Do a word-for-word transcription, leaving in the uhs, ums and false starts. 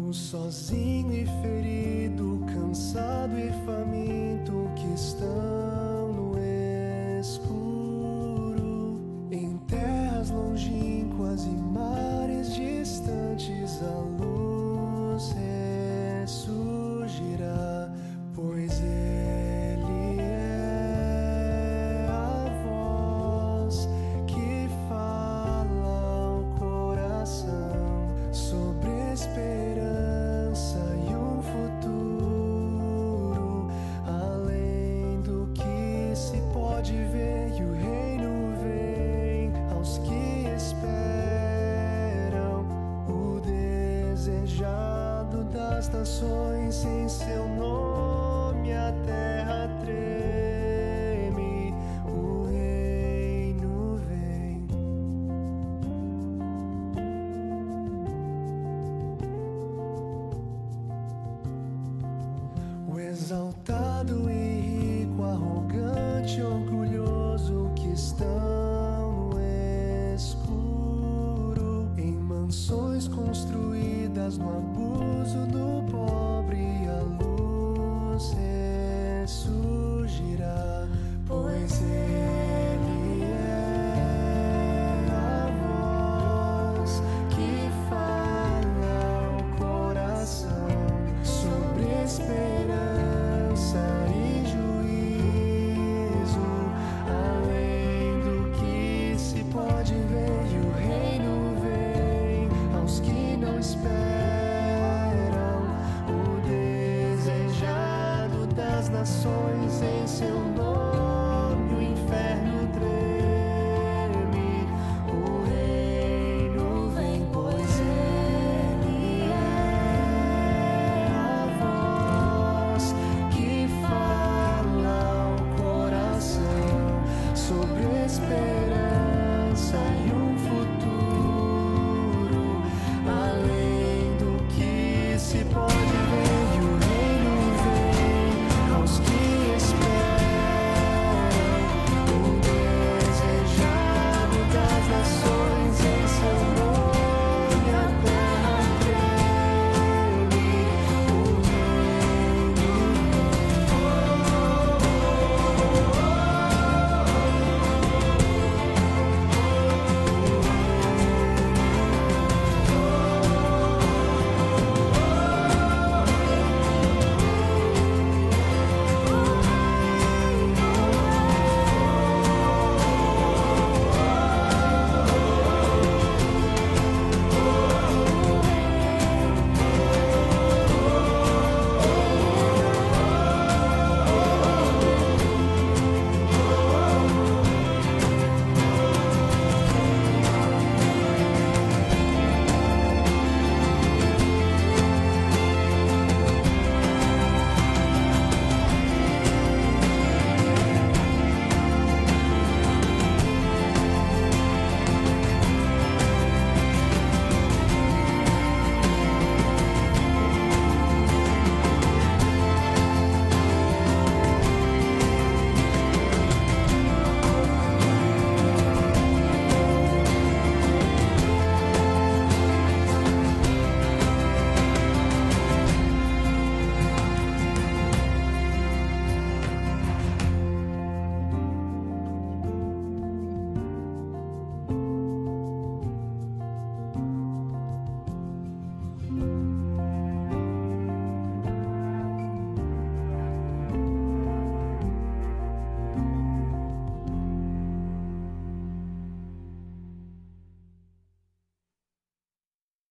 O sozinho e ferido, cansado e faminto, que estão no escuro, em terras longínquas e mares distantes, a luz ressurgirá, pois Ele é a voz que fala ao coração sobre esperança e um futuro além do que se pode ver, e o reino vem aos que esperam. O desejado das nações, em seu nome a terra treme, o reino vem. O exaltado e rico, arrogante, orgulhoso, que estão no escuro, em mansões construídas no abuso do pobre, a luz ressurgirá, pois Ele é a voz que fala ao coração sobre esperança e juízo, além do que se pode ver, e o reino vem aos que não esperam. O desejado das nações, em seu nome